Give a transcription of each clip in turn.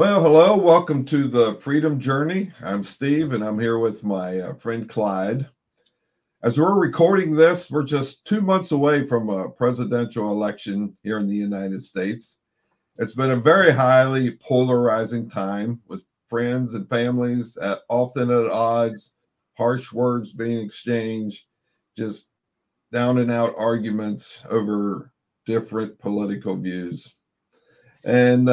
Well, hello. Welcome to the Freedom Journey. I'm Steve, and I'm here with my friend Clyde. As we're recording this, we're just 2 months away from a presidential election here in the United States. It's been a very highly polarizing time with friends and families often at odds, harsh words being exchanged, just down and out arguments over different political views. And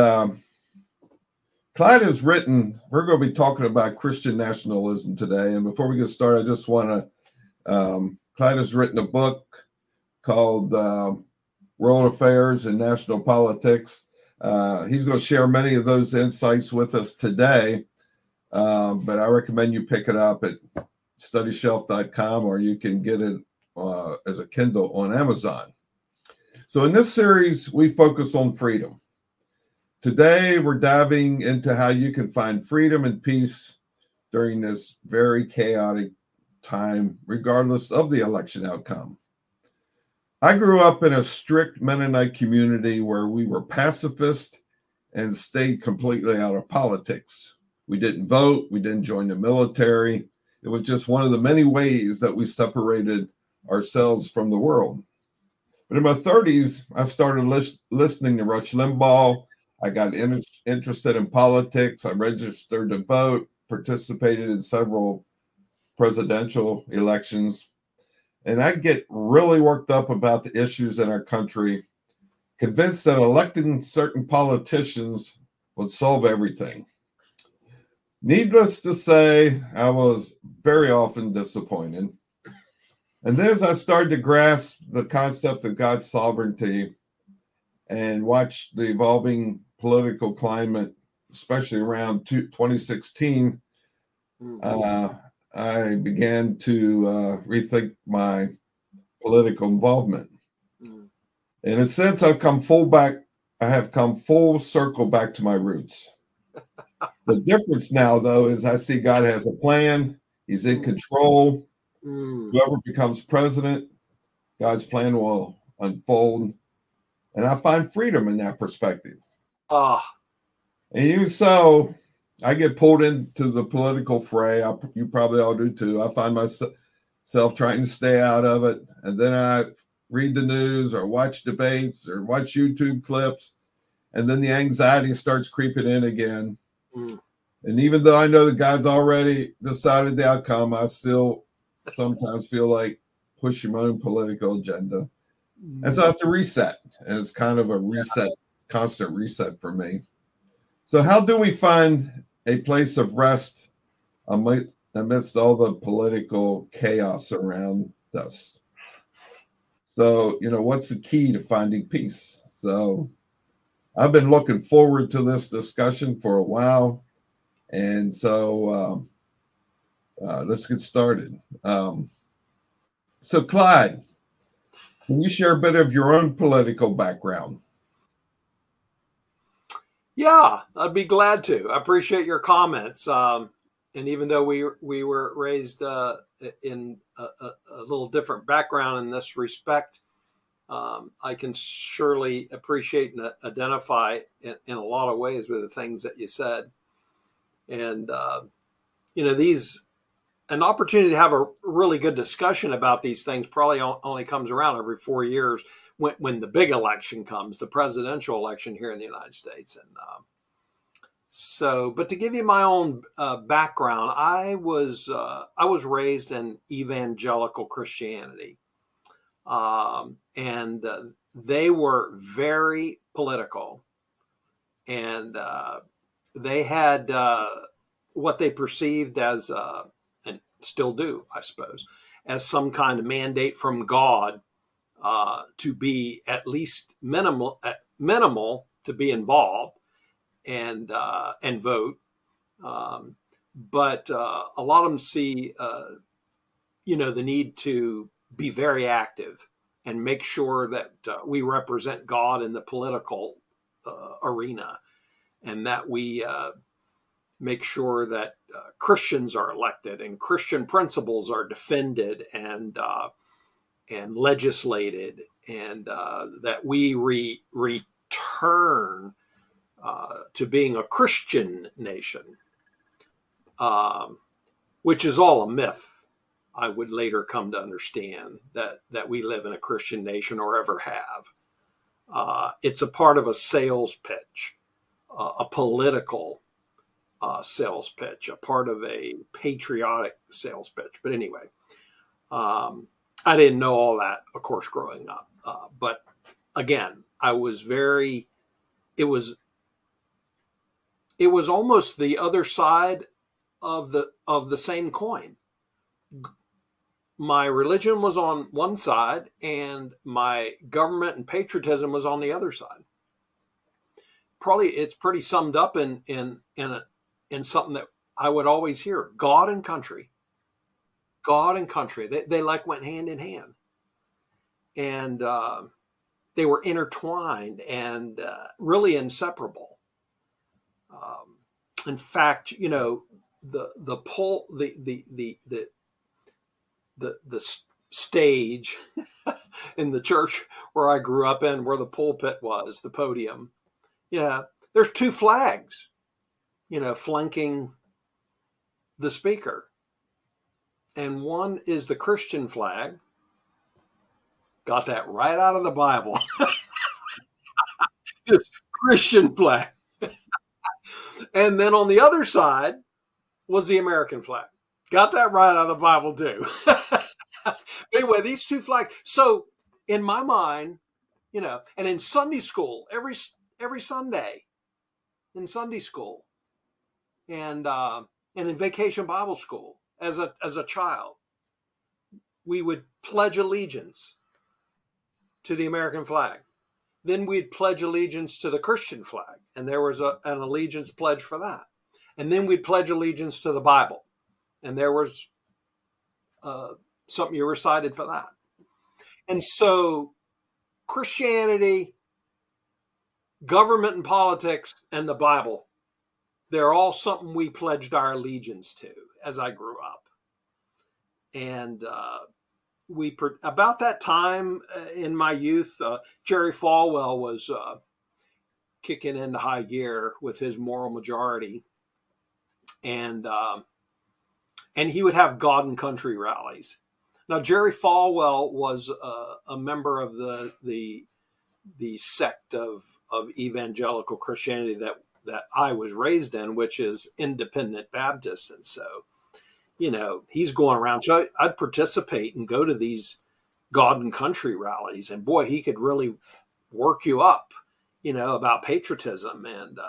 Clyde has written, we're going to be talking about Christian nationalism today. And before we get started, I just want to, Clyde has written a book called World Affairs and National Politics. He's going to share many of those insights with us today. But I recommend you pick it up at studyshelf.com, or you can get it as a Kindle on Amazon. So in this series, we focus on freedom. Today, we're diving into how you can find freedom and peace during this very chaotic time, regardless of the election outcome. I grew up in a strict Mennonite community where we were pacifist and stayed completely out of politics. We didn't vote. We didn't join the military. It was just one of the many ways that we separated ourselves from the world. But in my 30s, I started listening to Rush Limbaugh. I got interested in politics. I registered to vote, participated in several presidential elections. And I get really worked up about the issues in our country, convinced that electing certain politicians would solve everything. Needless to say, I was very often disappointed. And then as I started to grasp the concept of God's sovereignty and watch the evolving political climate, especially around 2016, I began to rethink my political involvement. In a sense, I have come full circle back to my roots. The difference now, though, is I see God has a plan. He's in control. Whoever becomes president, God's plan will unfold. And I find freedom in that perspective. And even so, I get pulled into the political fray. You probably all do too. I find myself trying to stay out of it. And then I read the news or watch debates or watch YouTube clips. And then the anxiety starts creeping in again. And even though I know that God's already decided the outcome, I still sometimes feel like pushing my own political agenda. And so I have to reset. And it's kind of a reset, constant reset for me. So how do we find a place of rest amidst all the political chaos around us? So, what's the key to finding peace? So I've been looking forward to this discussion for a while. And so let's get started. So Clyde, can you share a bit of your own political background? Yeah, I'd be glad to. I appreciate your comments. And even though we were raised in a little different background in this respect, I can surely appreciate and identify in a lot of ways with the things that you said. And, an opportunity to have a really good discussion about these things probably only comes around every 4 years when the big election comes, the presidential election here in the United States. And but to give you my own background, I was raised in evangelical Christianity, and they were very political, and they had what they perceived as and still do, I suppose, as some kind of mandate from God to be at least minimal to be involved and vote. But a lot of them see, the need to be very active and make sure that we represent God in the political arena, and that we make sure that Christians are elected and Christian principles are defended and legislated, and that we return to being a Christian nation, which is all a myth. I would later come to understand that we live in a Christian nation or ever have. It's a part of a sales pitch, a political sales pitch, a part of a patriotic sales pitch. But anyway, I didn't know all that, of course, growing up. But again, I was very, it was almost the other side of the same coin. My religion was on one side and my government and patriotism was on the other side. Probably it's pretty summed up in something that I would always hear: God and country. God and country. They like went hand in hand. And they were intertwined and really inseparable. In fact, you know, the stage in the church where I grew up in, where the pulpit was, the podium, yeah, there's two flags, you know, flanking the speaker. And one is the Christian flag. Got that right out of the Bible. This Christian flag. And then on the other side was the American flag. Got that right out of the Bible too. Anyway, these two flags. So in my mind, you know, and in Sunday school, every Sunday in Sunday school, and in vacation Bible school as a child, we would pledge allegiance to the American flag. Then we'd pledge allegiance to the Christian flag, and there was an allegiance pledge for that. And then we'd pledge allegiance to the Bible, and there was something you recited for that. And so Christianity, government and politics, and the Bible, they're all something we pledged our allegiance to as I grew up. And about that time in my youth, Jerry Falwell was kicking into high gear with his moral majority, and he would have God and country rallies. Now, Jerry Falwell was a member of the sect of evangelical Christianity that I was raised in, which is Independent Baptist, and so, you know, he's going around. So I'd participate and go to these God and country rallies, and boy, he could really work you up, you know, about patriotism. And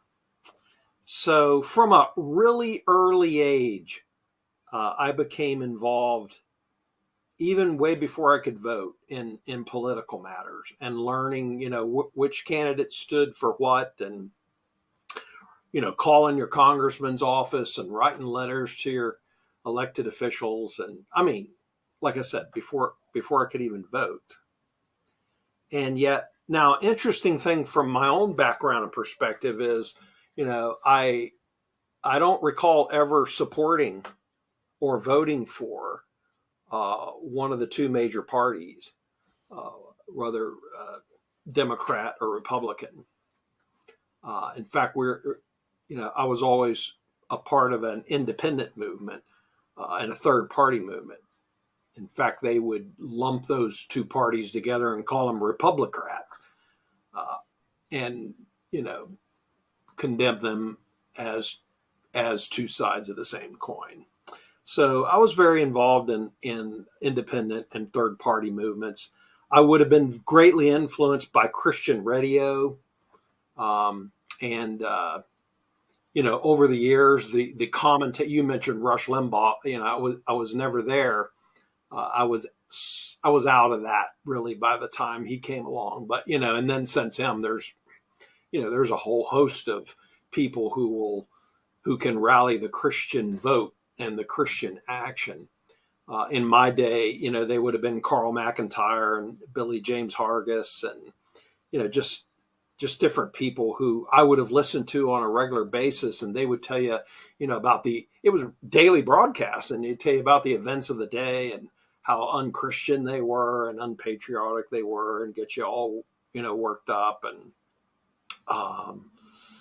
so from a really early age, I became involved, even way before I could vote, in political matters, and learning, you know, which candidate stood for what, and, you know, calling your congressman's office and writing letters to your elected officials. And I mean, like I said, before I could even vote. And yet now, interesting thing from my own background and perspective is, you know, I don't recall ever supporting or voting for one of the two major parties, whether Democrat or Republican. In fact, I was always a part of an independent movement and a third party movement. In fact, they would lump those two parties together and call them Republicrats, and, you know, condemn them as two sides of the same coin. So I was very involved in independent and third party movements. I would have been greatly influenced by Christian radio, and you know, over the years, the commentator, you mentioned Rush Limbaugh. You know, I was never there. I was out of that really by the time he came along. But, you know, and then since him, there's a whole host of people who can rally the Christian vote and the Christian action. In my day, you know, they would have been Carl McIntyre and Billy James Hargis, and, you know, just different people who I would have listened to on a regular basis, and they would tell you, you know, it was daily broadcast, and they'd tell you about the events of the day and how unchristian they were and unpatriotic they were, and get you all, you know, worked up. And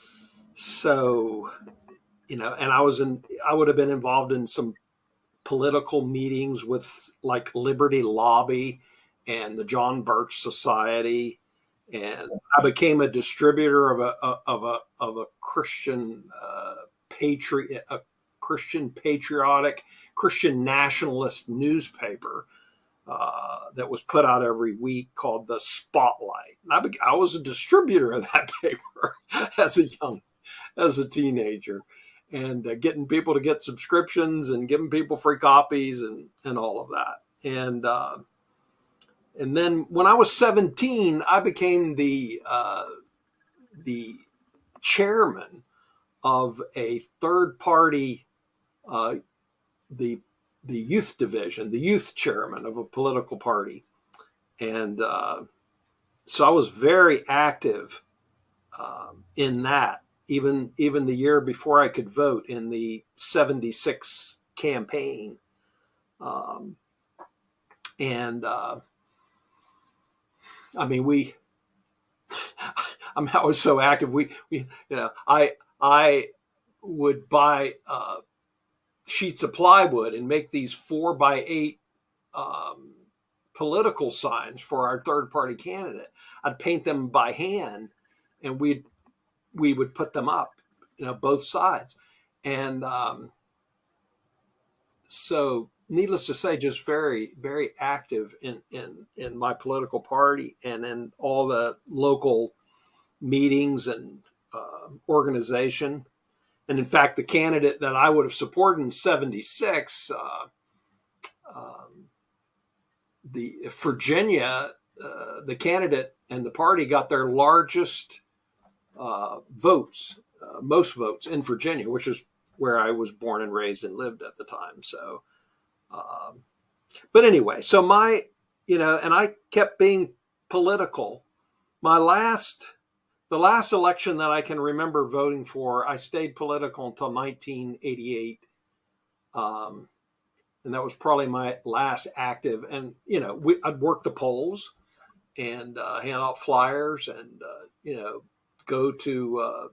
So, and I would have been involved in some political meetings with like Liberty Lobby and the John Birch Society, and I became a distributor of a Christian a Christian patriotic Christian nationalist newspaper that was put out every week called The Spotlight. And I was a distributor of that paper as a teenager, and getting people to get subscriptions and giving people free copies and all of that. And then when I was 17, I became the chairman of a third party, the youth division, the youth chairman of a political party. And so I was very active in that, even the year before I could vote in the 76 campaign. And I mean, I was so active. I would buy sheets of plywood and make these 4x8 political signs for our third party candidate. I'd paint them by hand, and we would put them up, both sides. And so needless to say, just very, very active in my political party and in all the local meetings and organization. And in fact, the candidate that I would have supported in 76, the Virginia, the candidate and the party got their largest votes, most votes in Virginia, which is where I was born and raised and lived at the time. So, but anyway, so and I kept being political. The last election that I can remember voting for, I stayed political until 1988. And that was probably my last active. And, I'd work the polls and hand out flyers and, go to,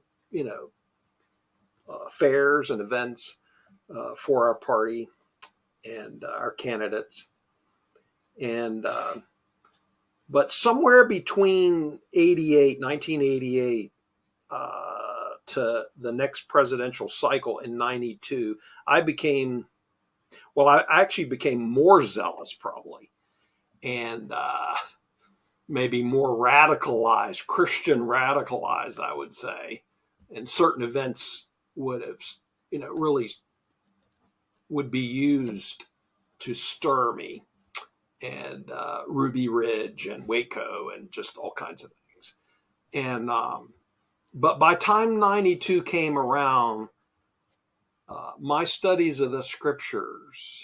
fairs and events for our party and our candidates. And, but somewhere between 1988, to the next presidential cycle in 92, I actually became more zealous probably, and maybe more radicalized, Christian radicalized, I would say. And certain events would have, really would be used to stir me, and Ruby Ridge and Waco and just all kinds of things. And but by time 92 came around, my studies of the scriptures,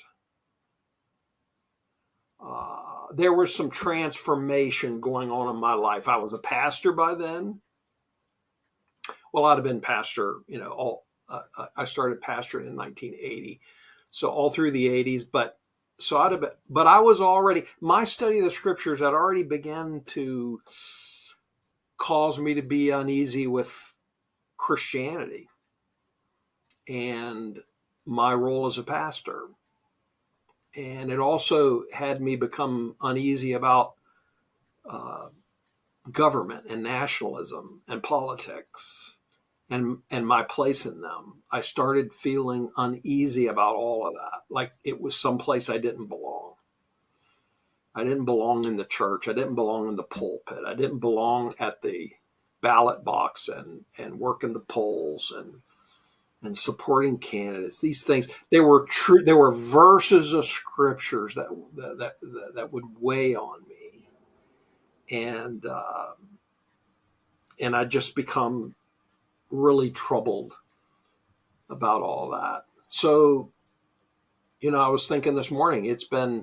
there was some transformation going on in my life. I was a pastor by then. Well, I'd have been pastor, I started pastoring in 1980. So all through the 80s, but I was already, my study of the scriptures had already begun to cause me to be uneasy with Christianity and my role as a pastor. And it also had me become uneasy about government and nationalism and politics and my place in them. I started feeling uneasy about all of that, like it was someplace I didn't belong. I didn't belong in the church. I didn't belong in the pulpit. I didn't belong at the ballot box and working the polls and supporting candidates. These things, they were true. There were verses of scriptures that would weigh on me, and I just become really troubled about all that. So, I was thinking this morning, it's been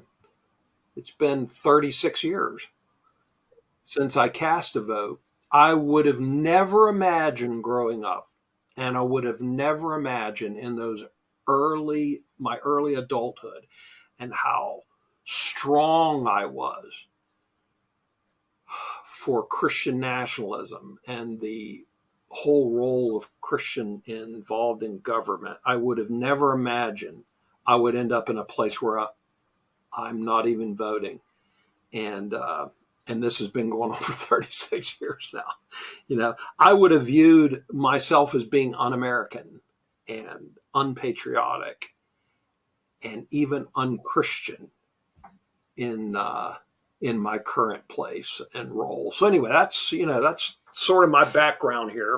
36 years since I cast a vote. I would have never imagined growing up, and I would have never imagined in my early adulthood, and how strong I was for Christian nationalism and the whole role of Christian involved in government, I would have never imagined I would end up in a place where I'm not even voting. And this has been going on for 36 years now. I would have viewed myself as being un-American and unpatriotic and even unchristian in my current place and role. So anyway, that's sort of my background here.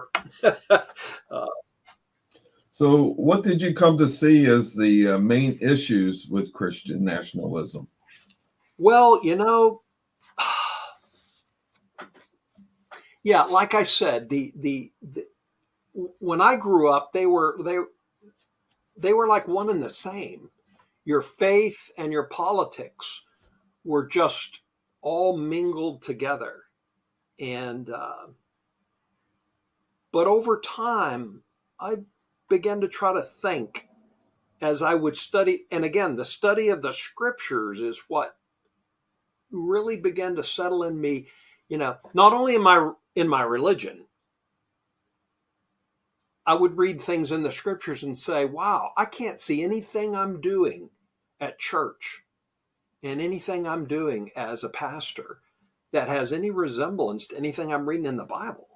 So what did you come to see as the main issues with Christian nationalism? Well, yeah, like I said, the when I grew up, they were like one and the same. Your faith and your politics were just all mingled together. And but over time, I began to try to think as I would study. And again, the study of the scriptures is what really began to settle in me, not only in my religion. I would read things in the scriptures and say, wow, I can't see anything I'm doing at church and anything I'm doing as a pastor that has any resemblance to anything I'm reading in the Bible.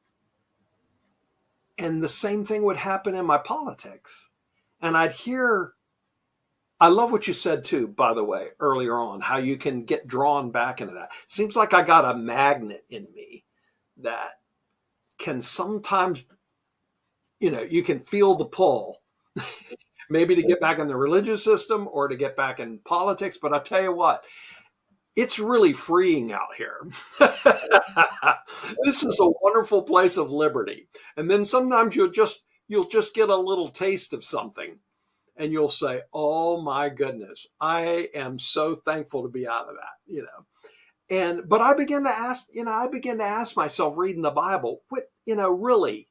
And the same thing would happen in my politics. And I love what you said too, by the way, earlier on, how you can get drawn back into that. It seems like I got a magnet in me that can sometimes, you can feel the pull, maybe to get back in the religious system or to get back in politics. But I tell you what, it's really freeing out here. This is a wonderful place of liberty. And then sometimes you'll just get a little taste of something and you'll say, oh my goodness, I am so thankful to be out of that, but I began to ask myself, reading the Bible, really,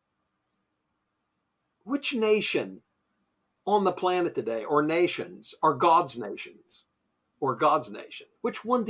which nation on the planet today, or nations, are God's nations, or God's nation? Which one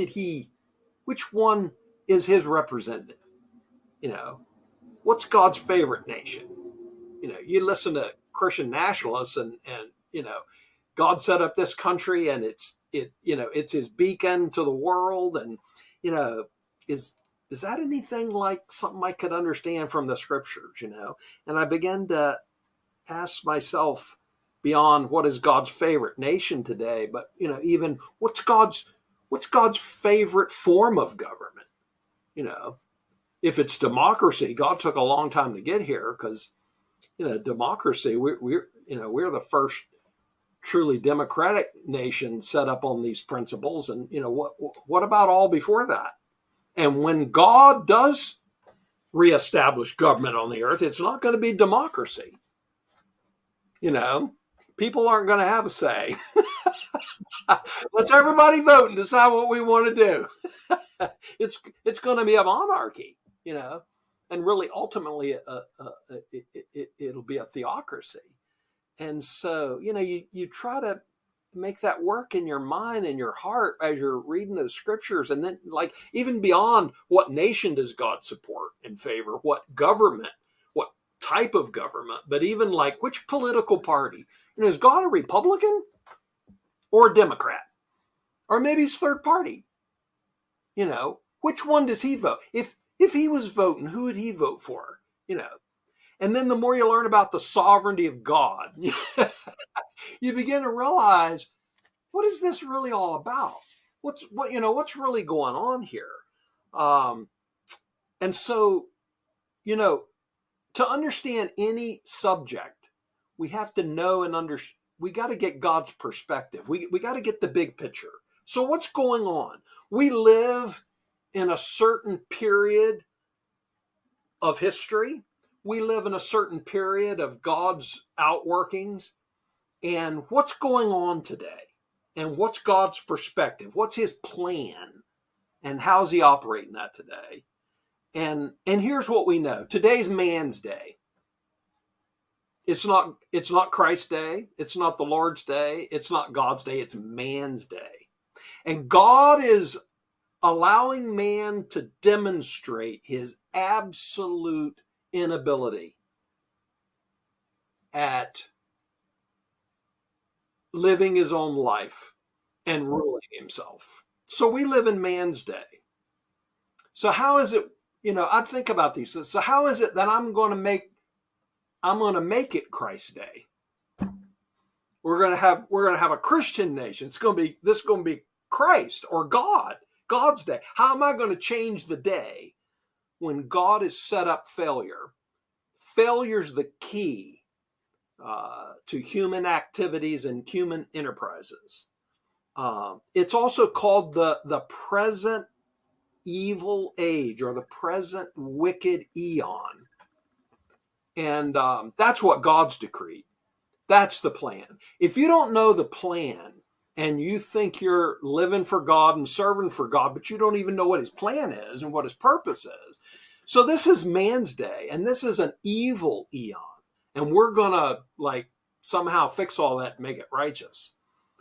is his representative? What's God's favorite nation? You listen to Christian nationalists and God set up this country and it's his beacon to the world. And, is that anything like something I could understand from the scriptures, And I began to ask myself, beyond what is God's favorite nation today, but, even what's God's favorite form of government? If it's democracy, God took a long time to get here because, democracy, we're the first truly democratic nation set up on these principles. And, what about all before that? And when God does reestablish government on the earth, it's not going to be democracy. People aren't going to have a say. Let's everybody vote and decide what we want to do. It's going to be a monarchy, and really ultimately it'll be a theocracy. And so, you try to make that work in your mind and your heart as you're reading the scriptures. And then, like, even beyond what nation does God support and favor, what government, what type of government, but even like which political party. Is God a Republican or a Democrat? Or maybe he's third party. Which one does he vote? If he was voting, who would he vote for? And then the more you learn about the sovereignty of God, you begin to realize, what is this really all about? What's really going on here? And so, to understand any subject, we have to know and understand. We got to get God's perspective. We got to get the big picture. So what's going on? We live in a certain period of history. We live in a certain period of God's outworkings. And what's going on today? And what's God's perspective? What's his plan? And how's he operating that today? And here's what we know. Today's man's day. It's not Christ's day. It's not the Lord's day. It's not God's day. It's man's day. And God is allowing man to demonstrate his absolute inability at living his own life and ruling himself. So we live in man's day. So how is it, I think about these things. So how is it that I'm going to make it Christ's day? We're going to have a Christian nation. This is going to be Christ or God's day. How am I going to change the day when God has set up failure? Failure's the key to human activities and human enterprises. It's also called the present evil age, or the present wicked eon. And that's what God's decreed. That's the plan. If you don't know the plan and you think you're living for God and serving for God, but you don't even know what his plan is and what his purpose is. So this is man's day, and this is an evil eon. And we're going to somehow fix all that and make it righteous.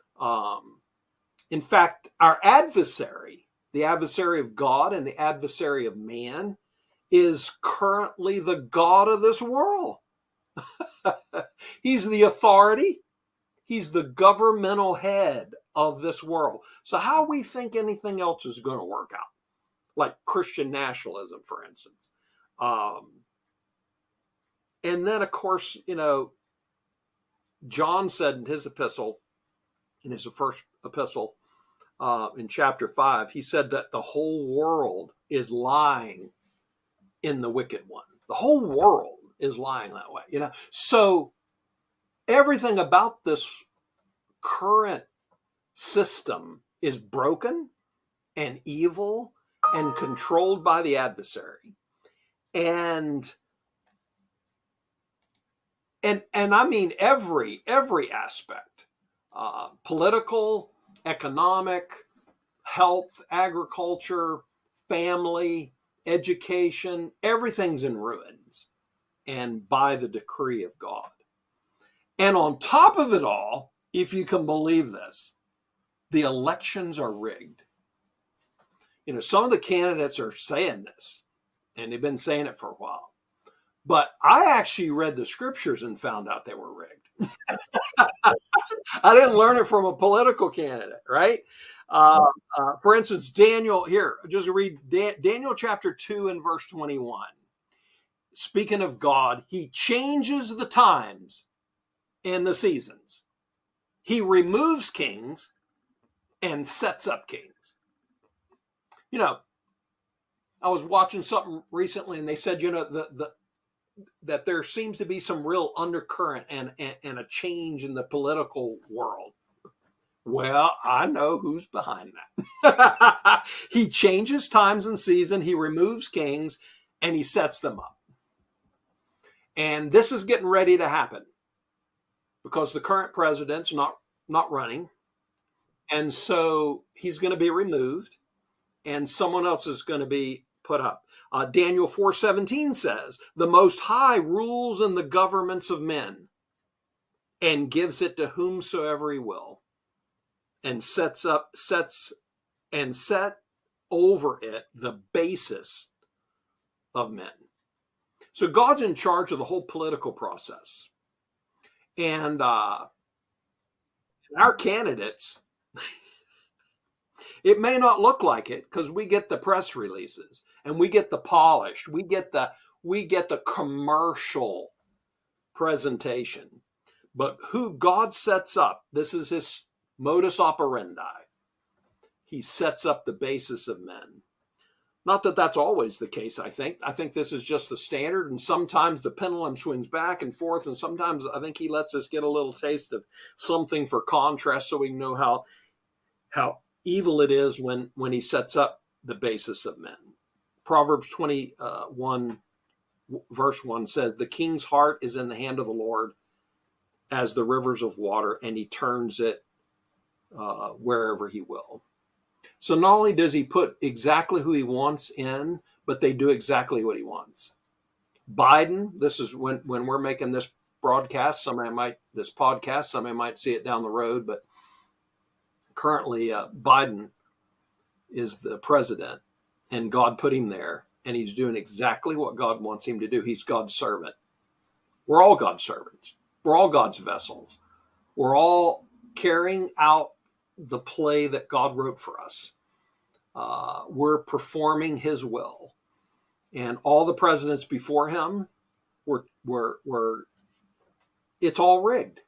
In fact, our adversary, the adversary of God and the adversary of man, is currently the God of this world. He's the authority. He's the governmental head of this world. So how we think anything else is going to work out, like Christian nationalism, for instance. And then, of course, John said in his epistle, in his first epistle, in chapter 5, he said that the whole world is lying in the wicked one. The whole world is lying that way, So everything about this current system is broken and evil and controlled by the adversary. And I mean every aspect, political, economic, health, agriculture, family, education, everything's in ruins, and by the decree of God. And on top of it all, if you can believe this, the elections are rigged. Some of the candidates are saying this, and they've been saying it for a while. But I actually read the scriptures and found out they were rigged. I didn't learn it from a political candidate, right? For instance, Daniel, here, just read Daniel chapter 2 and verse 21. Speaking of God, he changes the times and the seasons. He removes kings and sets up kings. I was watching something recently, and they said, that there seems to be some real undercurrent and a change in the political world. Well, I know who's behind that. He changes times and season, he removes kings, and he sets them up. And this is getting ready to happen because the current president's not running. And so he's going to be removed, and someone else is going to be put up. Daniel 4:17 says, the Most High rules in the governments of men and gives it to whomsoever he will, and set over it the basis of men. So God's in charge of the whole political process. And our candidates, it may not look like it because we get the press releases and we get the polished, we get the commercial presentation. But who God sets up, this is his modus operandi. He sets up the basis of men. Not that that's always the case, I think. I think this is just the standard, and sometimes the pendulum swings back and forth, and sometimes I think he lets us get a little taste of something for contrast so we know how evil it is when he sets up the basis of men. Proverbs 21 verse 1 says, the king's heart is in the hand of the Lord as the rivers of water, and he turns it wherever he will. So not only does he put exactly who he wants in, but they do exactly what he wants. Biden, this is when we're making this broadcast, somebody might see it down the road, but currently Biden is the president, and God put him there and he's doing exactly what God wants him to do. He's God's servant. We're all God's servants. We're all God's vessels. We're all carrying out the play that God wrote for us. We're performing his will. And all the presidents before him were it's all rigged.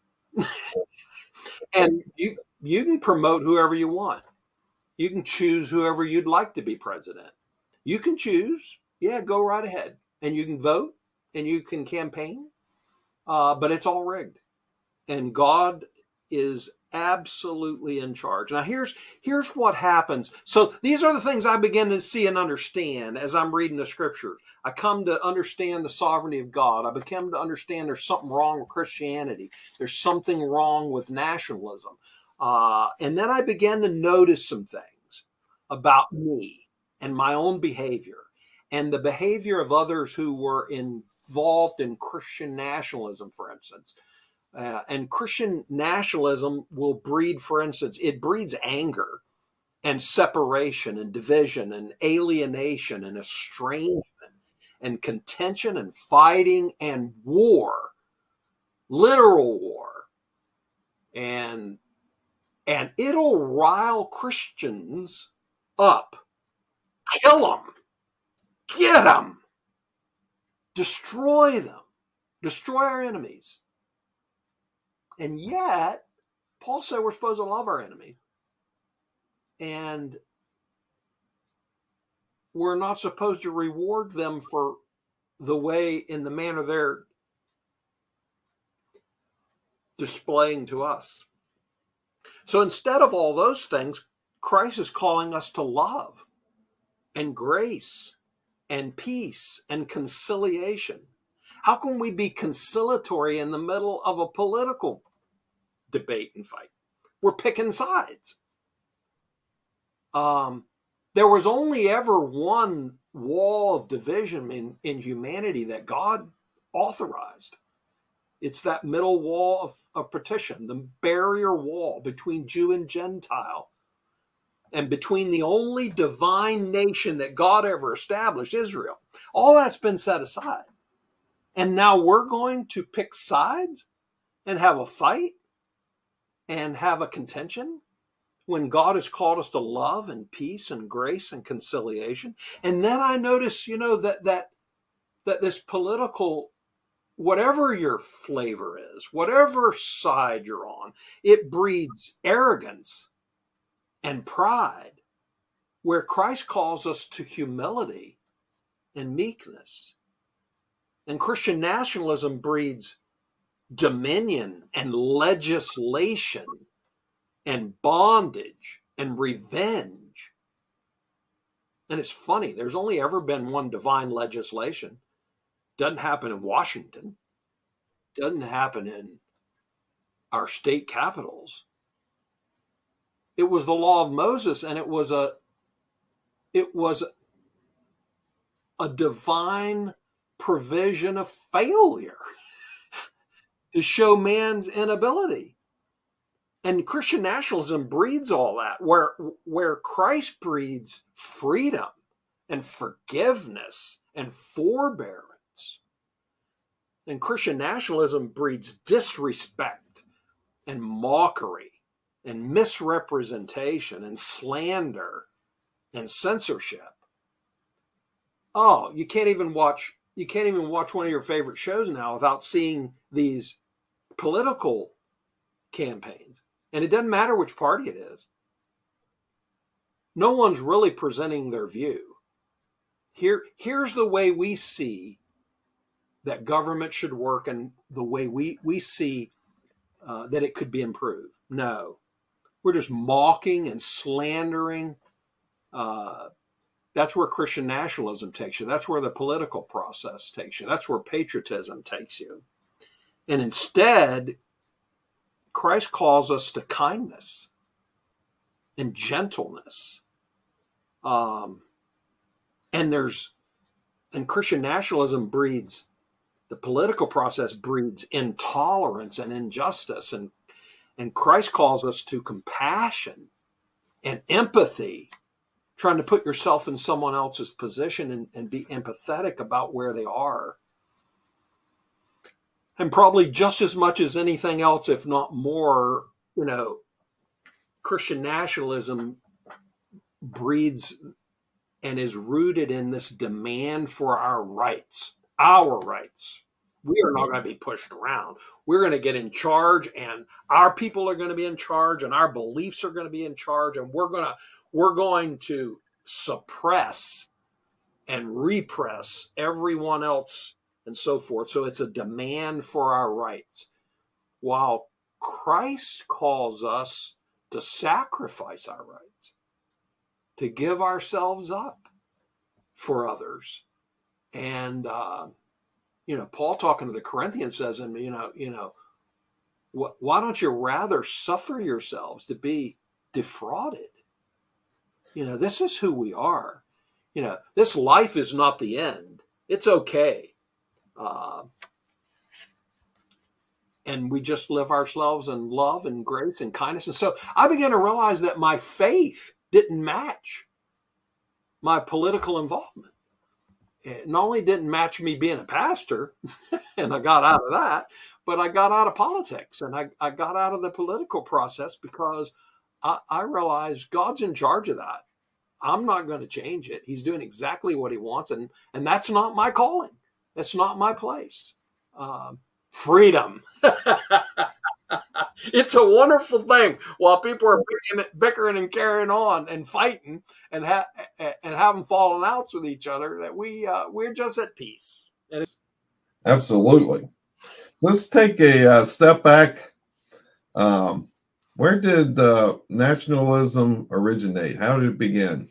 And you can promote whoever you want. You can choose whoever you'd like to be president. You can choose. Yeah, go right ahead. And you can vote and you can campaign. But it's all rigged. And God is absolutely in charge. Now, here's what happens. So these are the things I begin to see and understand as I'm reading the scriptures. I come to understand the sovereignty of God. I become to understand there's something wrong with Christianity. There's something wrong with nationalism. And then I began to notice some things about me and my own behavior and the behavior of others who were involved in Christian nationalism, for instance. And Christian nationalism will breed, for instance, it breeds anger and separation and division and alienation and estrangement and contention and fighting and war, literal war. And it'll rile Christians up, kill them, get them, destroy them, destroy our enemies. And yet, Paul said we're supposed to love our enemies. And we're not supposed to reward them for the way, in the manner they're displaying to us. So instead of all those things, Christ is calling us to love and grace and peace and conciliation. How can we be conciliatory in the middle of a political debate and fight? We're picking sides. There was only ever one wall of division in humanity that God authorized. It's that middle wall of partition, the barrier wall between Jew and Gentile, and between the only divine nation that God ever established, Israel. All that's been set aside. And now we're going to pick sides and have a fight and have a contention when God has called us to love and peace and grace and conciliation. And then I notice, that this political, whatever your flavor is, whatever side you're on, it breeds arrogance and pride, where Christ calls us to humility and meekness. And Christian nationalism breeds dominion and legislation and bondage and revenge. And it's funny, there's only ever been one divine legislation. Doesn't happen in Washington. Doesn't happen in our state capitals. It was the law of Moses, and it was a divine provision of failure to show man's inability. And Christian nationalism breeds all that, where Christ breeds freedom and forgiveness and forbearance. And Christian nationalism breeds disrespect and mockery and misrepresentation and slander and censorship. Oh, you can't even watch one of your favorite shows now without seeing these political campaigns. And it doesn't matter which party it is. No one's really presenting their view. Here's the way we see that government should work and the way we see that it could be improved. No. We're just mocking and slandering. That's where Christian nationalism takes you. That's where the political process takes you. That's where patriotism takes you. And instead, Christ calls us to kindness and gentleness. And Christian nationalism breeds, the political process breeds intolerance and injustice. And Christ calls us to compassion and empathy, trying to put yourself in someone else's position and be empathetic about where they are. And probably just as much as anything else, if not more, Christian nationalism breeds and is rooted in this demand for our rights. Our rights. We are not going to be pushed around. We're going to get in charge, and our people are going to be in charge, and our beliefs are going to be in charge, and we're going to suppress and repress everyone else and so forth. So it's a demand for our rights. While Christ calls us to sacrifice our rights, to give ourselves up for others. And, Paul talking to the Corinthians says, why don't you rather suffer yourselves to be defrauded? This is who we are. This life is not the end. It's okay. And we just live ourselves in love and grace and kindness. And so I began to realize that my faith didn't match my political involvement. It not only didn't match me being a pastor, and I got out of that, but I got out of politics and I got out of the political process because I realized God's in charge of that. I'm not going to change it. He's doing exactly what he wants. And that's not my calling. That's not my place. Freedom. It's a wonderful thing while people are bickering and carrying on and fighting and having fallen outs with each other, that we're just at peace. Absolutely. So let's take a step back. Where did nationalism originate? How did it begin?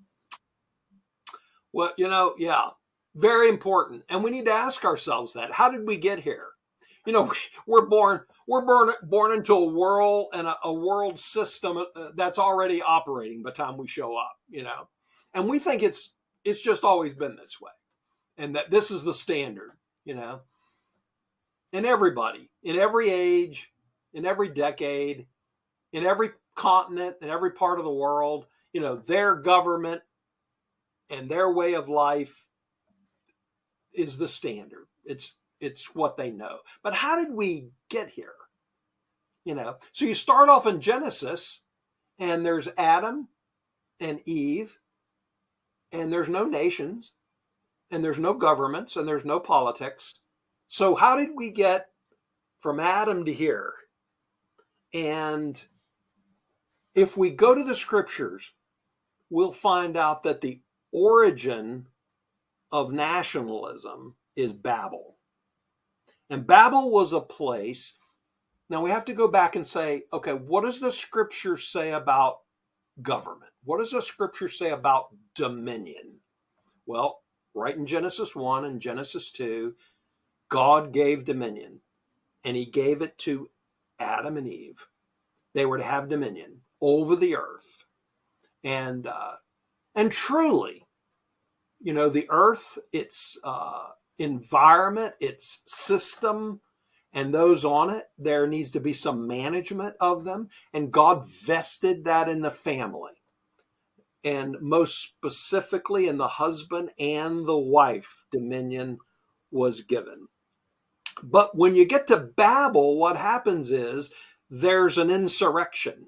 Well, very important. And we need to ask ourselves that. How did we get here? We're born into a world and a world system that's already operating by the time we show up, and we think it's just always been this way, and that this is the standard, and everybody in every age, in every decade, in every continent, in every part of the world, their government and their way of life is the standard. It's what they know. But how did we get here? So you start off in Genesis, and there's Adam and Eve, and there's no nations, and there's no governments, and there's no politics. So how did we get from Adam to here? And if we go to the scriptures, we'll find out that the origin of nationalism is Babel. And Babel was a place. Now we have to go back and say, okay, what does the scripture say about government? What does the scripture say about dominion? Well, right in Genesis 1 and Genesis 2, God gave dominion, and he gave it to Adam and Eve. They were to have dominion over the earth. And truly, the earth, its environment, its system, and those on it, there needs to be some management of them. And God vested that in the family. And most specifically in the husband and the wife, dominion was given. But when you get to Babel, what happens is there's an insurrection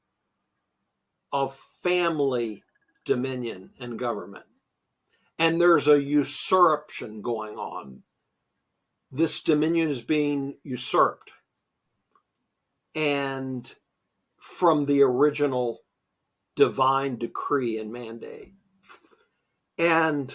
of family dominion and government. And there's a usurpation going on. This dominion is being usurped. And from the original divine decree and mandate. And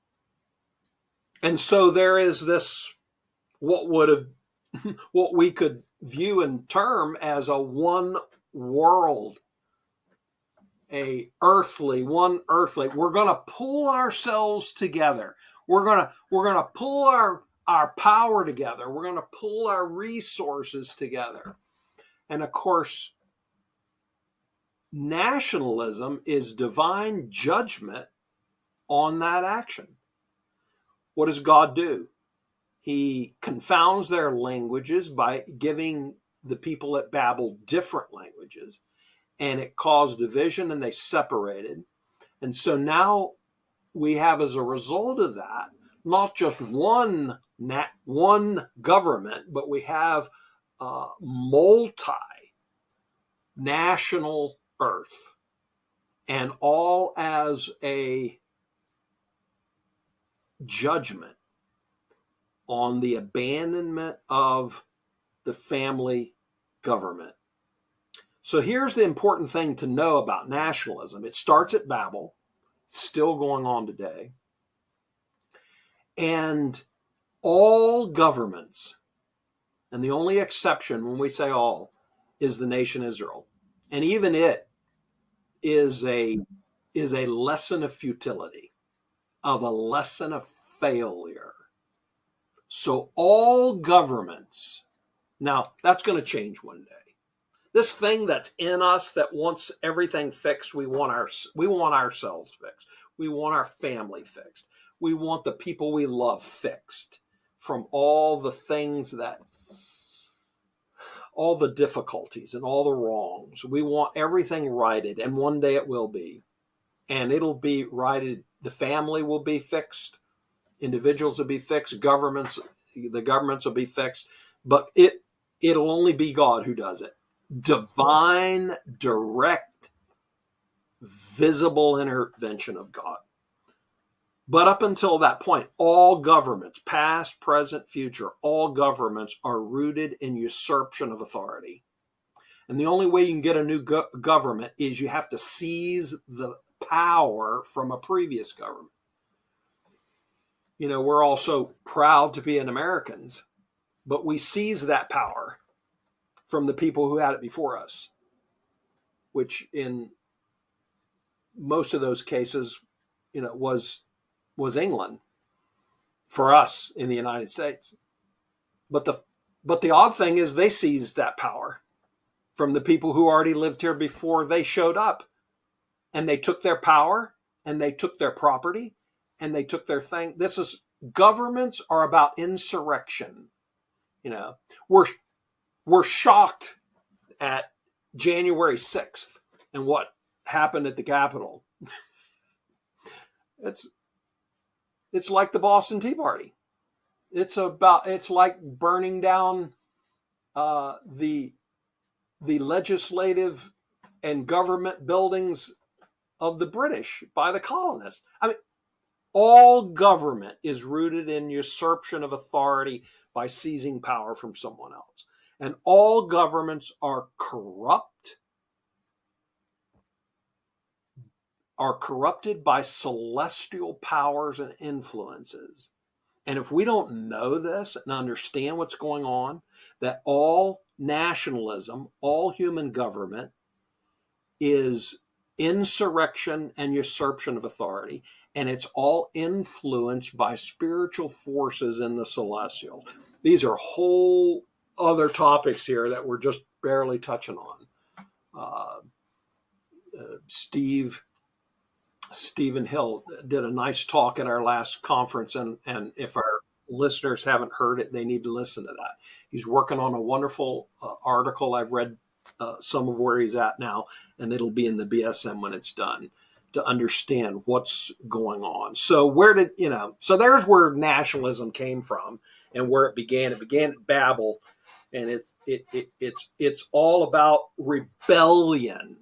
so there is this, what we could view and term as a one world, one earthly. We're going to pull ourselves together. We're going to pull our power together. We're going to pull our resources together. And of course, nationalism is divine judgment on that action. What does God do? He confounds their languages by giving the people at Babel different languages. And it caused division, and they separated. And so now we have, as a result of that, not just one government, but we have multi-national earth, and all as a judgment on the abandonment of the family government. So here's the important thing to know about nationalism. It starts at Babel. It's still going on today. And all governments, and the only exception when we say all, is the nation Israel. And even it is a lesson of futility, of a lesson of failure. So all governments, now that's going to change one day. This thing that's in us that wants everything fixed, we want ourselves fixed. We want our family fixed. We want the people we love fixed from all the things that, all the difficulties and all the wrongs. We want everything righted, and one day it will be. And it'll be righted. The family will be fixed. Individuals will be fixed. The governments will be fixed. But it'll only be God who does it. Divine, direct, visible intervention of God. But up until that point, all governments, past, present, future, all governments are rooted in usurpation of authority. And the only way you can get a new government is you have to seize the power from a previous government. You know, we're also proud to be Americans, but we seize that power from the people who had it before us, which in most of those cases, you know, was England for us in the United States. But the odd thing is they seized that power from the people who already lived here before they showed up. And they took their power, and they took their property, and they took their thing. Governments are about insurrection. You know, we're shocked at January 6th and what happened at the Capitol. It's like the Boston Tea Party. It's like burning down the legislative and government buildings of the British by the colonists. I mean, all government is rooted in usurpation of authority by seizing power from someone else. And all governments are corrupted by celestial powers and influences. And if we don't know this and understand what's going on, that all nationalism, all human government is insurrection and usurpation of authority, and it's all influenced by spiritual forces in the celestials. These are whole other topics here that we're just barely touching on. Stephen Hill did a nice talk at our last conference, and if our listeners haven't heard it, they need to listen to that. He's working on a wonderful article. I've read some of where he's at now, and it'll be in the BSM when it's done, to understand what's going on. So so there's where nationalism came from and where it began. It began at Babel, and it's all about rebellion.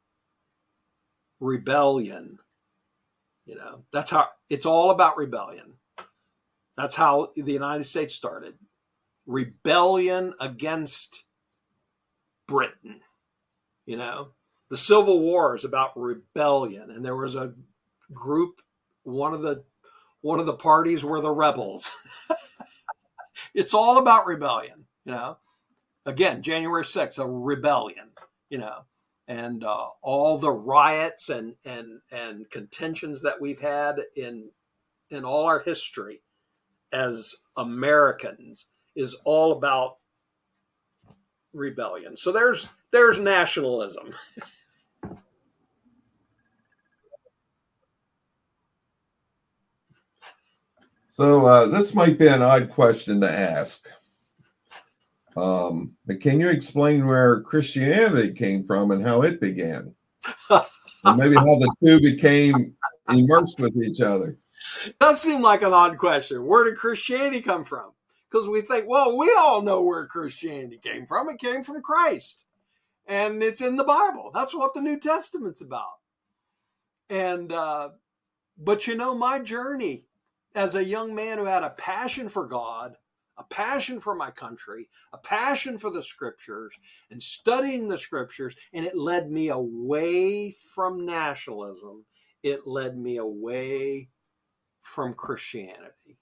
You know, that's how it's all about rebellion. That's how the United States started. Rebellion against Britain. You know, the Civil War is about rebellion, and there was a group. One of the parties were the rebels. It's all about rebellion. You know, again, January 6th, a rebellion. You know, and all the riots and contentions that we've had in all our history as Americans is all about rebellion. So there's nationalism. So this might be an odd question to ask. But can you explain where Christianity came from and how it began? or maybe how the two became immersed with each other. Does seem like an odd question. Where did Christianity come from? Because we think, well, we all know where Christianity came from. It came from Christ. And it's in the Bible. That's what the New Testament's about. And, but you know, my journey as a young man who had a passion for God, a passion for my country, a passion for the scriptures and studying the scriptures, and it led me away from nationalism. It led me away from Christianity.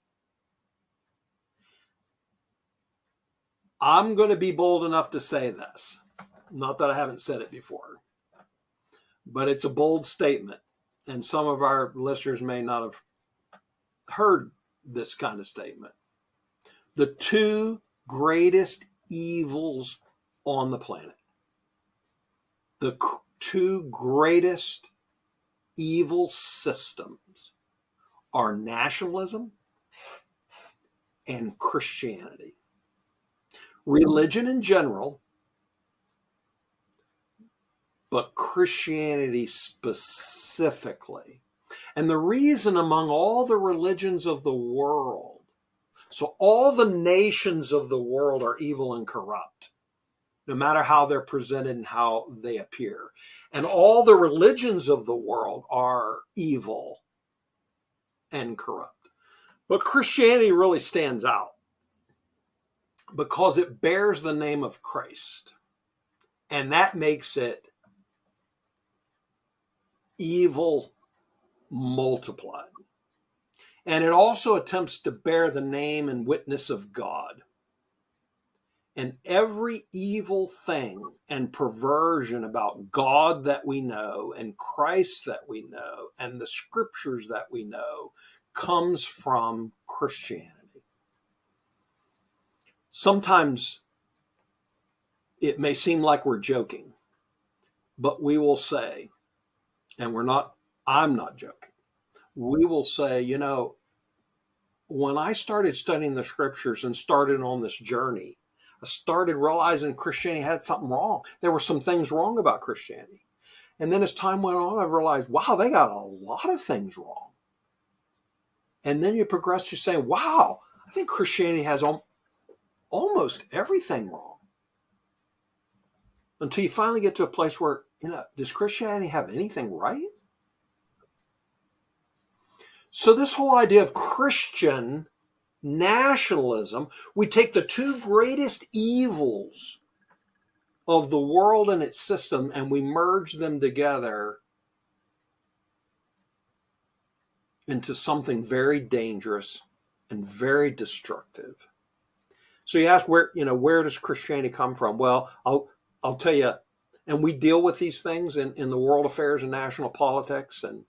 I'm going to be bold enough to say this. Not that I haven't said it before, but it's a bold statement. And some of our listeners may not have heard this kind of statement. The two greatest evils on the planet, the two greatest evil systems are nationalism and Christianity. Religion in general, but Christianity specifically. And the reason among all the religions of the world, so all the nations of the world are evil and corrupt, no matter how they're presented and how they appear. And all the religions of the world are evil and corrupt. But Christianity really stands out because it bears the name of Christ. And that makes it evil multiplied. And it also attempts to bear the name and witness of God. And every evil thing and perversion about God that we know and Christ that we know and the scriptures that we know comes from Christianity. Sometimes it may seem like we're joking, but we will say, and I'm not joking, we will say, you know, when I started studying the scriptures and started on this journey, I started realizing Christianity had something wrong. There were some things wrong about Christianity. And then as time went on, I realized, wow, they got a lot of things wrong. And then you progress to saying, wow, I think Christianity has almost everything wrong. Until you finally get to a place where, you know, does Christianity have anything right? So this whole idea of Christian nationalism, we take the two greatest evils of the world and its system and we merge them together into something very dangerous and very destructive. So you ask, where does Christianity come from? Well, I'll tell you, and we deal with these things in the world affairs and national politics, and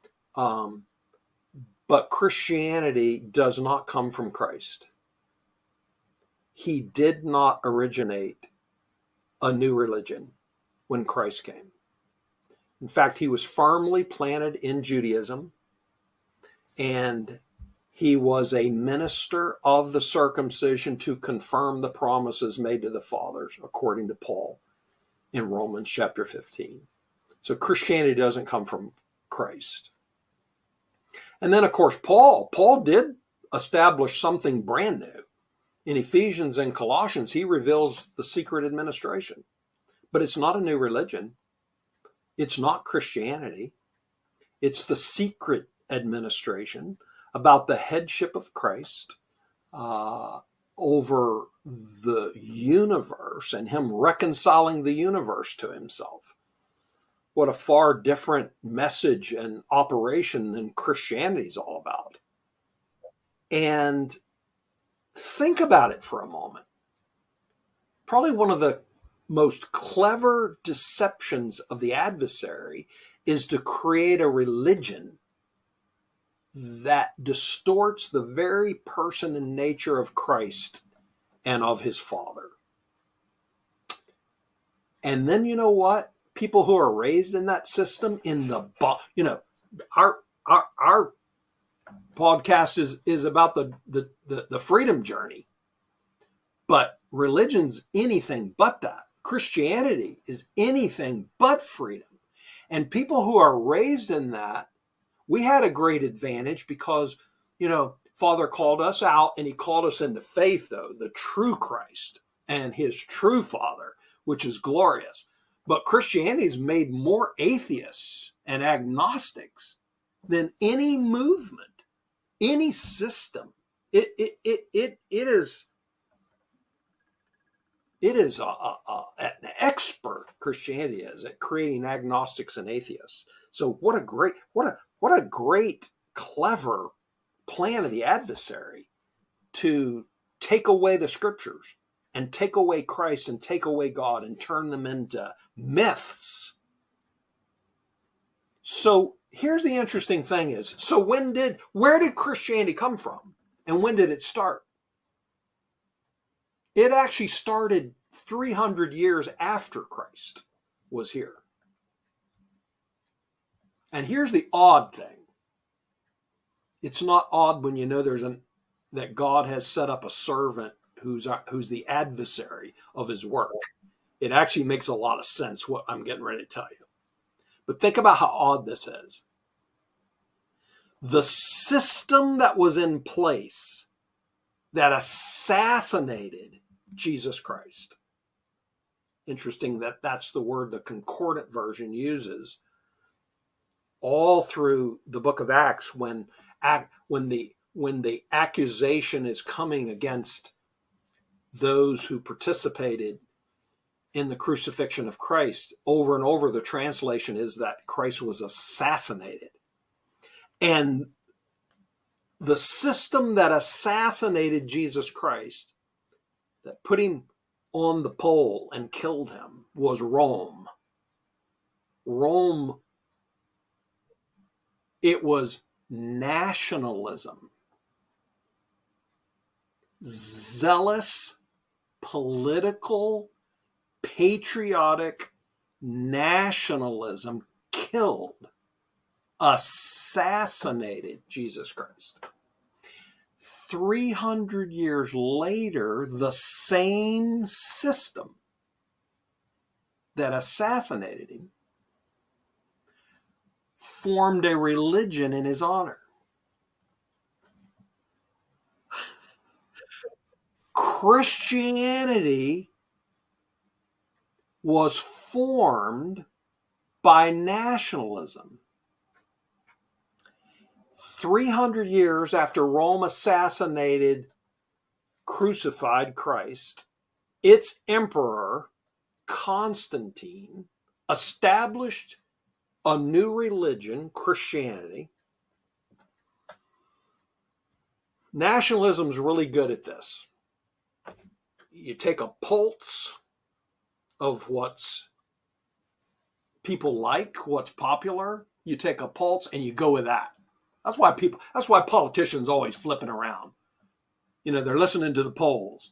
but Christianity does not come from Christ. He did not originate a new religion when Christ came. In fact, he was firmly planted in Judaism, and he was a minister of the circumcision to confirm the promises made to the fathers, according to Paul in Romans chapter 15. So Christianity doesn't come from Christ. And then, of course, Paul did establish something brand new. In Ephesians and Colossians, he reveals the secret administration. But it's not a new religion. It's not Christianity. It's the secret administration about the headship of Christ over the universe and him reconciling the universe to himself. What a far different message and operation than Christianity is all about. And think about it for a moment. Probably one of the most clever deceptions of the adversary is to create a religion that distorts the very person and nature of Christ and of his Father. And then you know what? People who are raised in that system, our podcast is about the freedom journey, but religion's anything but that. Christianity is anything but freedom. And people who are raised in that, we had a great advantage because, Father called us out, and he called us into faith, though, the true Christ and his true Father, which is glorious. But Christianity's made more atheists and agnostics than any movement, any system. It is an expert, Christianity is, at creating agnostics and atheists. So what a great, clever plan of the adversary to take away the scriptures and take away Christ and take away God and turn them into myths. So here's the interesting thing is, so where did Christianity come from? And when did it start? It actually started 300 years after Christ was here. And here's the odd thing. It's not odd when you know that God has set up a servant who's the adversary of his work. It actually makes a lot of sense what I'm getting ready to tell you. But think about how odd this is. The system that was in place that assassinated Jesus Christ. Interesting that that's the word the Concordant version uses all through the book of Acts when the accusation is coming against those who participated in the crucifixion of Christ. Over and over, the translation is that Christ was assassinated. And the system that assassinated Jesus Christ, that put him on the pole and killed him, was Rome. Rome, it was nationalism. Zealous, political, patriotic nationalism killed, assassinated Jesus Christ. 300 years later, the same system that assassinated him formed a religion in his honor. Christianity was formed by nationalism. 300 years after Rome assassinated, crucified Christ, its emperor, Constantine, established a new religion, Christianity. Nationalism's really good at this. You take a pulse of what's people like, what's popular. You take a pulse and you go with that. That's why politicians always flipping around. They're listening to the polls.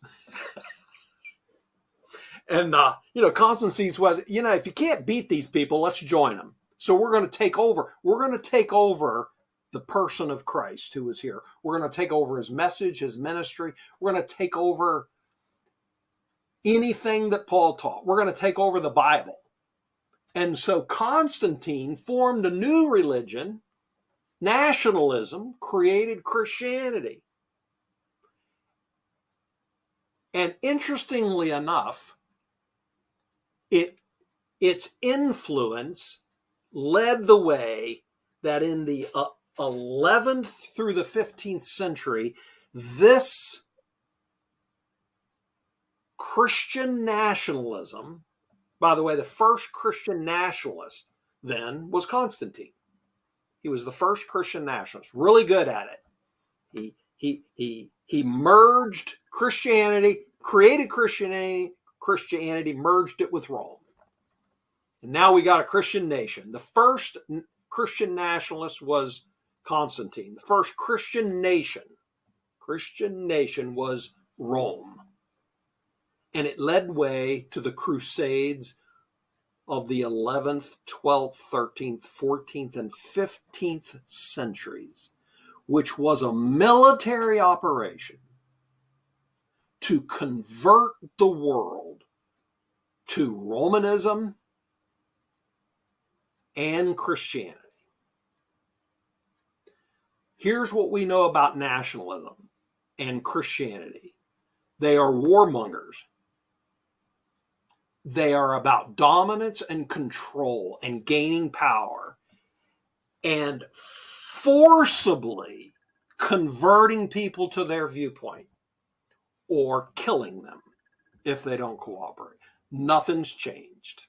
And, Constantine's was, if you can't beat these people, let's join them. So we're going to take over. We're going to take over the person of Christ who is here. We're going to take over his message, his ministry. We're going to take over anything that Paul taught. We're going to take over the Bible. And so Constantine formed a new religion. Nationalism created Christianity. And interestingly enough, its influence led the way that in the 11th through the 15th century, this Christian nationalism, by the way, the first Christian nationalist then was Constantine. He was the first Christian nationalist, really good at it. He merged Christianity, created Christianity, merged it with Rome. And now we got a Christian nation. The first Christian nationalist was Constantine. The first Christian nation was Rome. And it led way to the Crusades of the 11th, 12th, 13th, 14th, and 15th centuries, which was a military operation to convert the world to Romanism and Christianity. Here's what we know about nationalism and Christianity. They are warmongers. They are about dominance and control and gaining power and forcibly converting people to their viewpoint or killing them if they don't cooperate. Nothing's changed.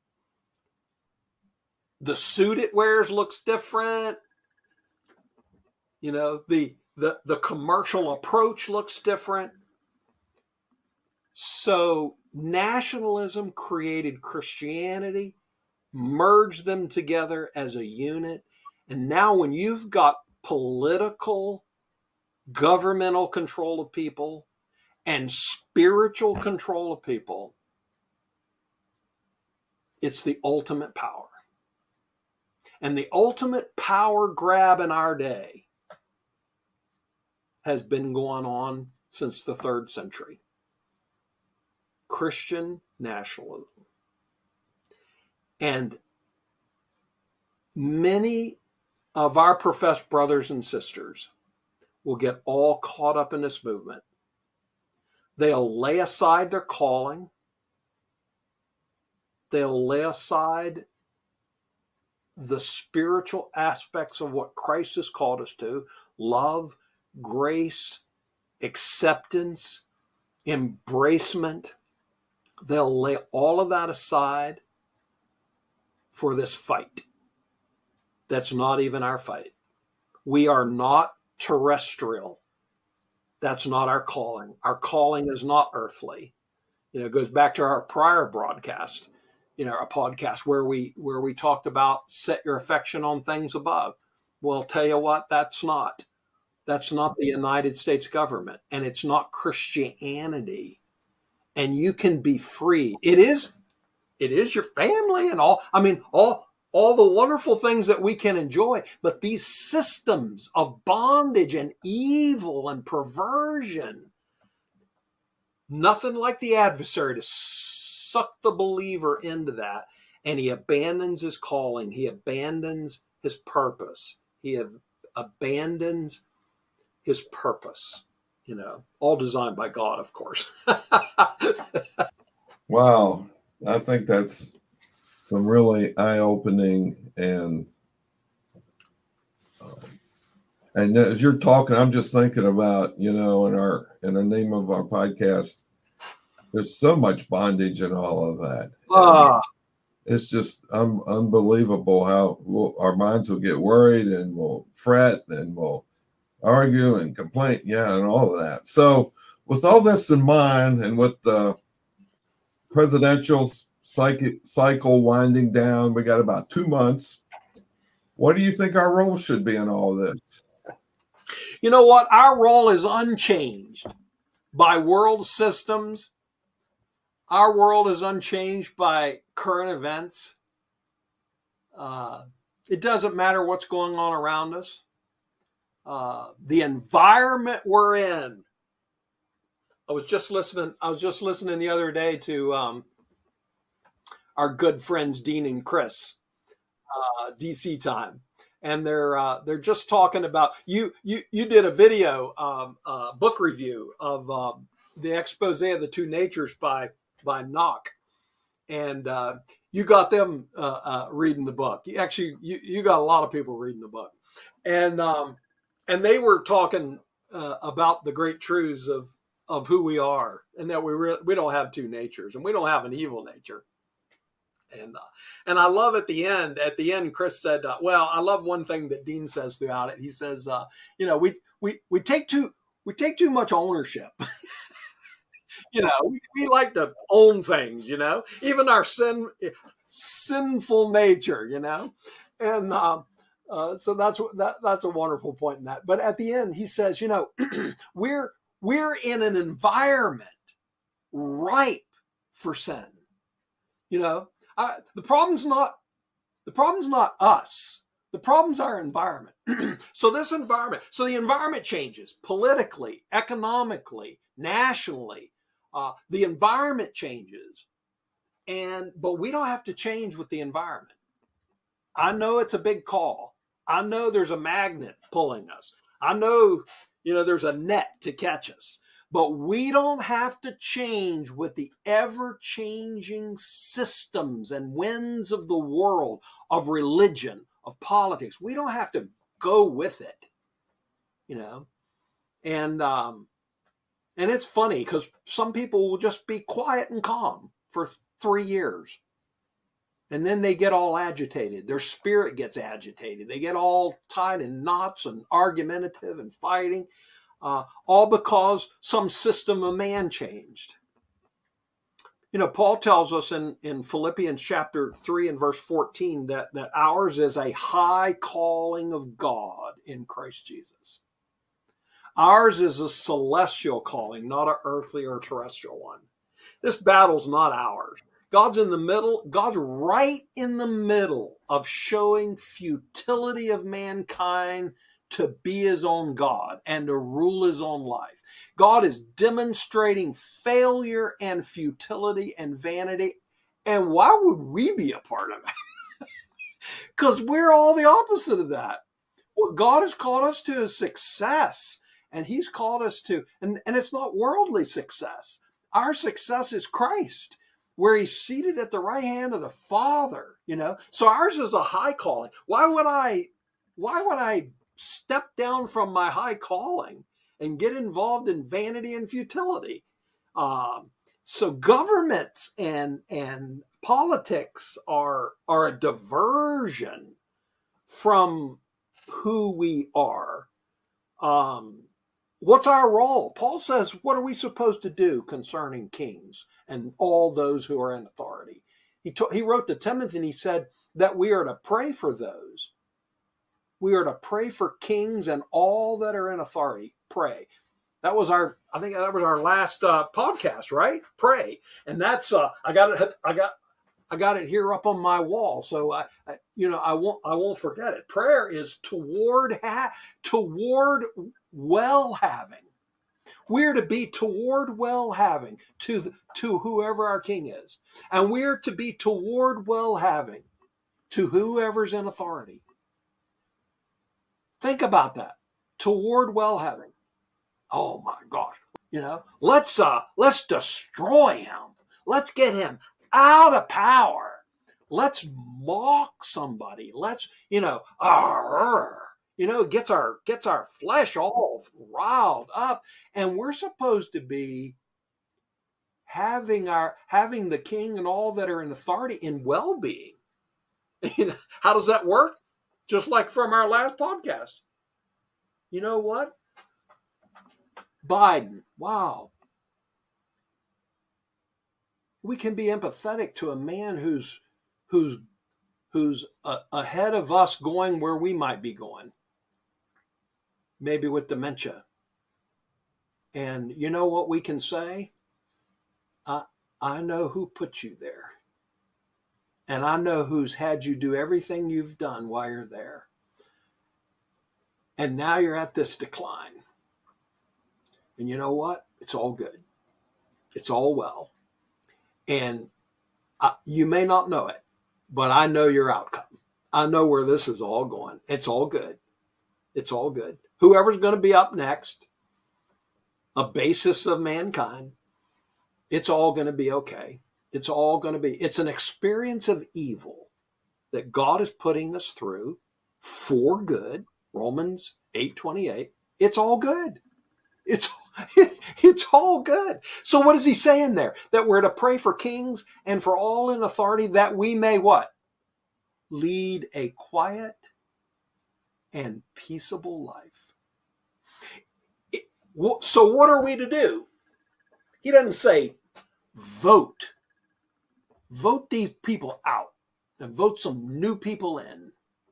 The suit it wears looks different. You know, the commercial approach looks different. So nationalism created Christianity, merged them together as a unit. And now when you've got political, governmental control of people and spiritual control of people, it's the ultimate power. And the ultimate power grab in our day has been going on since the 3rd century. Christian nationalism. And many of our professed brothers and sisters will get all caught up in this movement. They'll lay aside their calling. They'll lay aside the spiritual aspects of what Christ has called us to: love, grace, acceptance, embracement. They'll lay all of that aside for this fight. That's not even our fight. We are not terrestrial. That's not our calling. Our calling is not earthly. You know, it goes back to our prior broadcast, you know, a podcast where we talked about set your affection on things above. Well, tell you what, that's not the United States government, and it's not Christianity. And you can be free. It is your family and all. I mean, all the wonderful things that we can enjoy. But these systems of bondage and evil and perversion, nothing like the adversary to suck the believer into that. And he abandons his calling. He abandons his purpose. He abandons his purpose. You know, all designed by God, of course. Wow. I think that's some really eye-opening and as you're talking, I'm just thinking about, you know, in the name of our podcast, there's so much bondage in all of that. It's just unbelievable how our minds will get worried and we'll fret and we'll argue and complain, and all of that. So with all this in mind, and with the presidential cycle winding down, we got about 2 months. What do you think our role should be in all of this? You know what? Our role is unchanged by world systems. Our world is unchanged by current events. It doesn't matter what's going on around us. The environment we're in. I was just listening the other day to our good friends Dean and Chris, DC Time, and they're just talking about you did a video book review of the expose of the two natures by Knock, and you got them reading the book. You got a lot of people reading the book, and they were talking about the great truths of who we are, and that we don't have two natures, and we don't have an evil nature. And I love at the end, Chris said, well, I love one thing that Dean says throughout it. He says, you know, we take too much ownership. You know, we like to own things, you know, even our sinful nature, you know, and so that's a wonderful point in that. But at the end, he says, you know, we're in an environment ripe for sin. You know, the problem's not us. The problem's our environment. So the environment changes politically, economically, nationally. The environment changes, but we don't have to change with the environment. I know it's a big call. I know there's a magnet pulling us. I know, there's a net to catch us. But we don't have to change with the ever-changing systems and winds of the world, of religion, of politics. We don't have to go with it, And it's funny because some people will just be quiet and calm for 3 years. And then they get all agitated. Their spirit gets agitated. They get all tied in knots and argumentative and fighting, all because some system of man changed. Paul tells us in Philippians chapter 3 and verse 14 that ours is a high calling of God in Christ Jesus. Ours is a celestial calling, not an earthly or terrestrial one. This battle's not ours. God's in the middle. God's right in the middle of showing futility of mankind to be his own God and to rule his own life. God is demonstrating failure and futility and vanity. And why would we be a part of it? Because we're all the opposite of that. What God has called us to is success. And he's called us to, and it's not worldly success. Our success is Christ, where he's seated at the right hand of the Father, So ours is a high calling. Why would I step down from my high calling and get involved in vanity and futility? So governments and politics are a diversion from who we are. What's our role? Paul says, what are we supposed to do concerning kings and all those who are in authority? He wrote to Timothy and he said that we are to pray for those. We are to pray for kings and all that are in authority. Pray. I think that was our last podcast, right? Pray. And that's I got it here up on my wall, so I won't forget it. Prayer is toward well-having. We're to be toward well-having to whoever our king is, and we're to be toward well-having to whoever's in authority. Think about that. Toward well-having. Oh my gosh! Let's destroy him. Let's get him out of power. Let's mock somebody. Let's, gets our flesh all riled up. And we're supposed to be having the king and all that are in authority in well-being. How does that work? Just like from our last podcast. You know what? Biden. Wow. We can be empathetic to a man who's ahead of us going where we might be going. Maybe with dementia. And you know what we can say? I know who put you there. And I know who's had you do everything you've done while you're there. And now you're at this decline. And you know what? It's all good. It's all well. And you may not know it, but I know your outcome. I know where this is all going. It's all good. It's all good. Whoever's going to be up next, a basis of mankind, it's all going to be okay. It's an experience of evil that God is putting us through for good. Romans 8:28. It's all good. It's all good. So what is he saying there? That we're to pray for kings and for all in authority that we may what? Lead a quiet and peaceable life. So what are we to do? He doesn't say vote. Vote these people out and vote some new people in.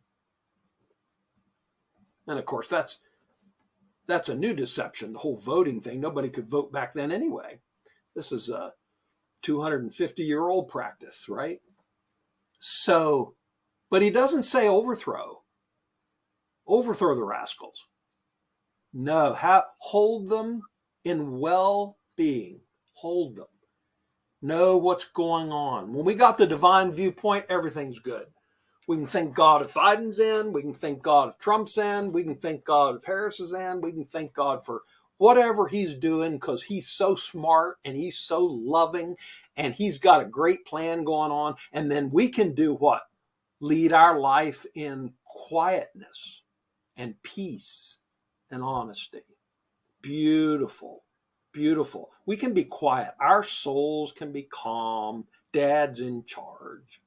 And of course, that's a new deception, the whole voting thing. Nobody could vote back then anyway. This is a 250-year-old practice, right? So, but he doesn't say overthrow. Overthrow the rascals. No, hold them in well-being. Hold them. Know what's going on. When we got the divine viewpoint, everything's good. We can thank God if Biden's in. We can thank God if Trump's in. We can thank God if Harris is in. We can thank God for whatever he's doing because he's so smart and he's so loving and he's got a great plan going on. And then we can do what? Lead our life in quietness and peace and honesty. Beautiful, beautiful. We can be quiet. Our souls can be calm. Dad's in charge.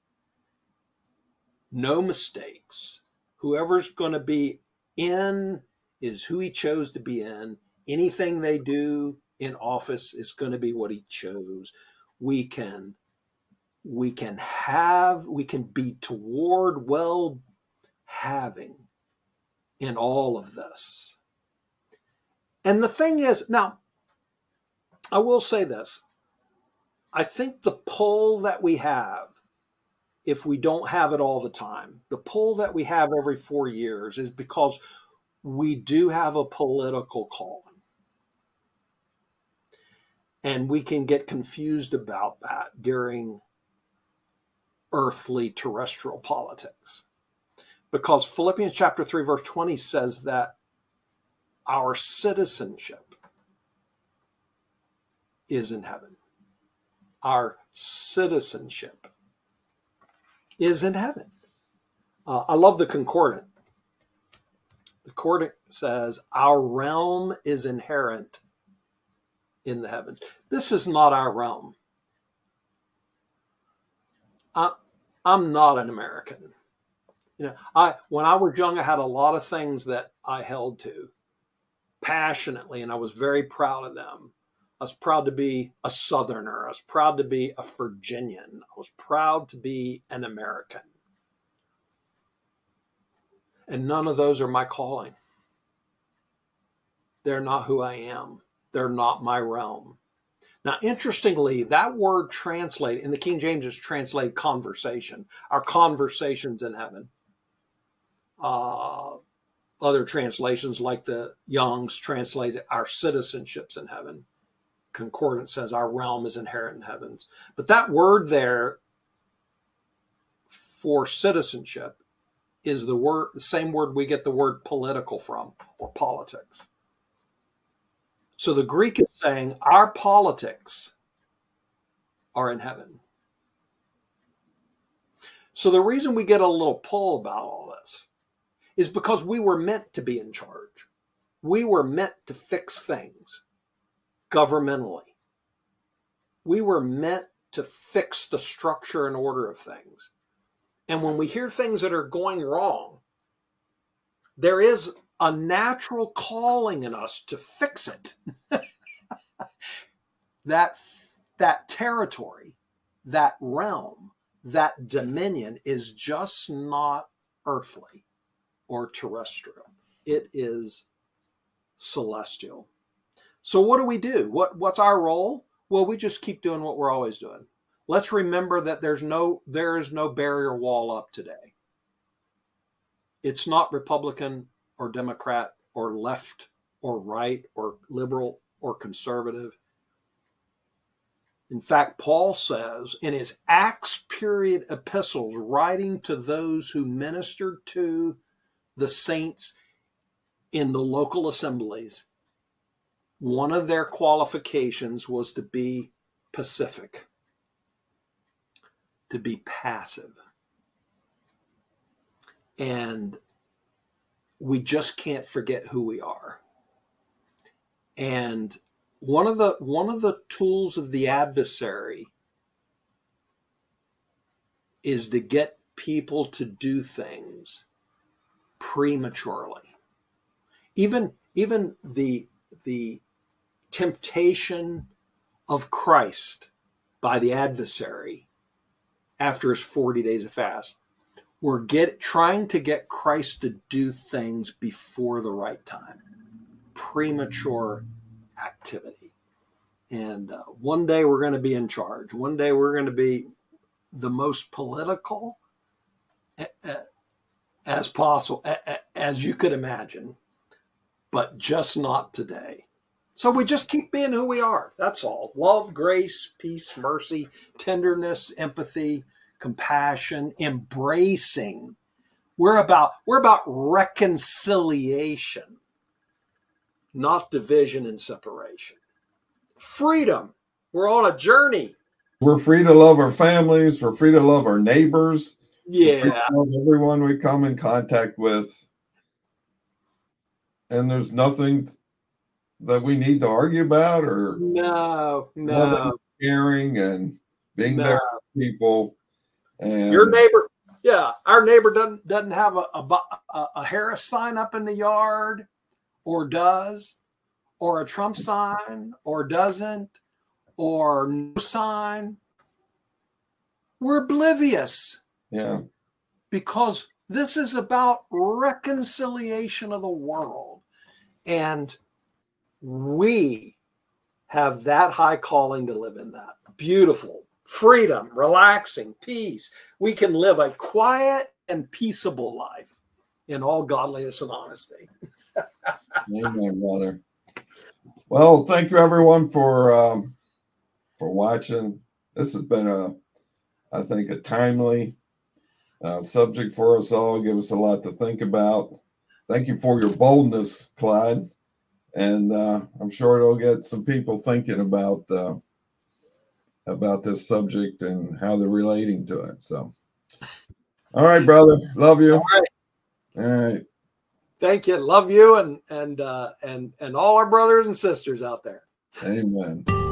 No mistakes. Whoever's going to be in is who he chose to be in. Anything they do in office is going to be what he chose. We can be toward well having in all of this. And the thing is, now, I will say this. I think the pull that we have, if we don't have it all the time, the pull that we have every 4 years is because we do have a political calling. And we can get confused about that during earthly terrestrial politics. Because Philippians chapter 3, verse 20 says that our citizenship is in heaven. Our citizenship is in heaven. I love the concordant. The concordant says, our realm is inherent in the heavens. This is not our realm. I'm not an American. When I was young, I had a lot of things that I held to passionately, and I was very proud of them. I was proud to be a Southerner. I was proud to be a Virginian. I was proud to be an American. And none of those are my calling. They're not who I am. They're not my realm. Now, interestingly, that word translate in the King James is translated conversation. Our conversations in heaven. Other translations like the Young's translate our citizenships in heaven. Concordance says our realm is inherent in heavens. But that word there for citizenship is the same word we get the word political from, or politics. So the Greek is saying our politics are in heaven. So the reason we get a little pull about all this is because we were meant to be in charge. We were meant to fix things governmentally. We were meant to fix the structure and order of things. And when we hear things that are going wrong, there is a natural calling in us to fix it. That territory, that realm, that dominion is just not earthly or terrestrial. It is celestial. So what do? What's our role? Well, we just keep doing what we're always doing. Let's remember that there is no barrier wall up today. It's not Republican or Democrat or left or right or liberal or conservative. In fact, Paul says in his Acts period epistles, writing to those who ministered to the saints in the local assemblies, one of their qualifications was to be pacific, to be passive. And we just can't forget who we are. And one of the tools of the adversary is to get people to do things prematurely. Even the temptation of Christ by the adversary after his 40 days of fast, we're trying to get Christ to do things before the right time, premature activity. And one day we're going to be in charge. One day we're going to be the most political as possible, as you could imagine, but just not today. So we just keep being who we are. That's all. Love, grace, peace, mercy, tenderness, empathy, compassion, embracing. We're about reconciliation, not division and separation. Freedom. We're on a journey. We're free to love our families. We're free to love our neighbors. We're free Yeah. to love everyone we come in contact with. And there's nothing that we need to argue about or No. caring and being there for people. And your neighbor, our neighbor doesn't have a Harris sign up in the yard, or does, or a Trump sign, or doesn't, or no sign. We're oblivious. Yeah. Because this is about reconciliation of the world. And we have that high calling to live in that. Beautiful, freedom, relaxing, peace. We can live a quiet and peaceable life in all godliness and honesty. Amen, brother. Well, thank you everyone for watching. This has been I think a timely subject for us all. Give us a lot to think about. Thank you for your boldness, Clyde. And I'm sure it'll get some people thinking about this subject and how they're relating to it. So, all right, brother. Love you. All right. All right. Thank you. Love you and all our brothers and sisters out there. Amen.